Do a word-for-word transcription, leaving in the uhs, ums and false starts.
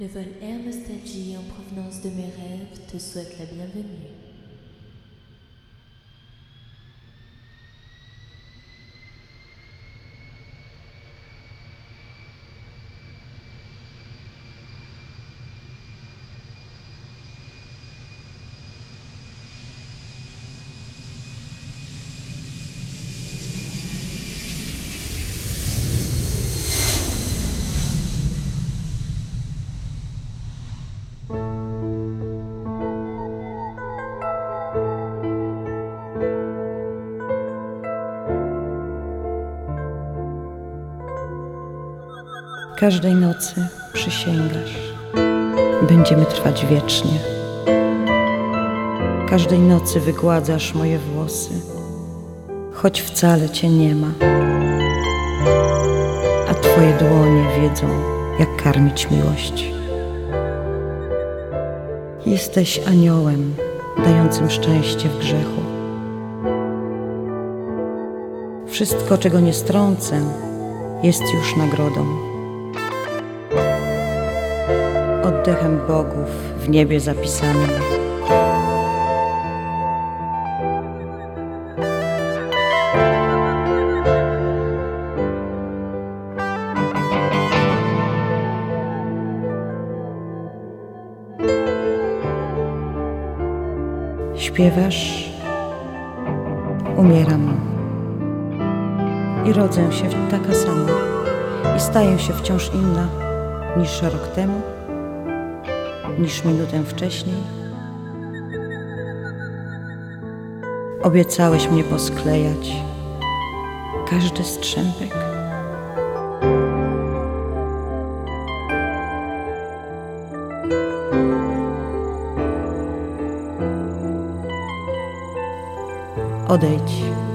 Le vol Air Nostalgie en provenance de mes rêves te souhaite la bienvenue. Każdej nocy przysięgasz, będziemy trwać wiecznie. Każdej nocy wygładzasz moje włosy, choć wcale cię nie ma. A twoje dłonie wiedzą, jak karmić miłość. Jesteś aniołem, dającym szczęście w grzechu. Wszystko, czego nie strącę, jest już nagrodą. Oddechem bogów w niebie zapisanym. Śpiewasz, umieram i rodzę się taka sama i staję się wciąż inna niż rok temu, niż minutę wcześniej. Obiecałeś mnie posklejać każdy strzępek. Odejdź.